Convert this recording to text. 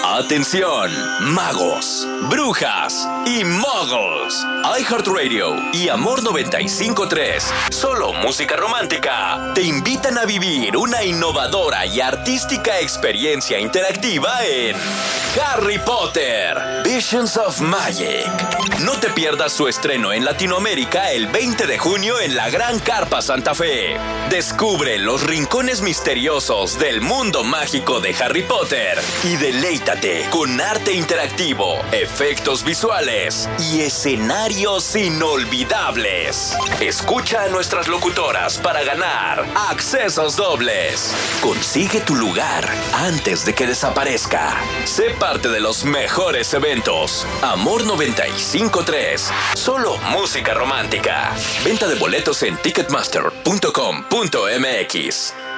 Atención, magos, brujas y muggles. iHeartRadio y Amor 95.3, solo música romántica, te invitan a vivir una innovadora y artística experiencia interactiva en Harry Potter, Visions of Magic. No te pierdas su estreno en Latinoamérica el 20 de junio en la Gran Carpa Santa Fe. Descubre los rincones misteriosos del mundo mágico de Harry Potter y deleítate con arte interactivo, efectos visuales y escenarios inolvidables. Escucha a nuestras locutoras para ganar accesos dobles. Consigue tu lugar antes de que desaparezca. Sé parte de los mejores eventos. Amor 95.3, solo música romántica. Venta de boletos en ticketmaster.com.mx.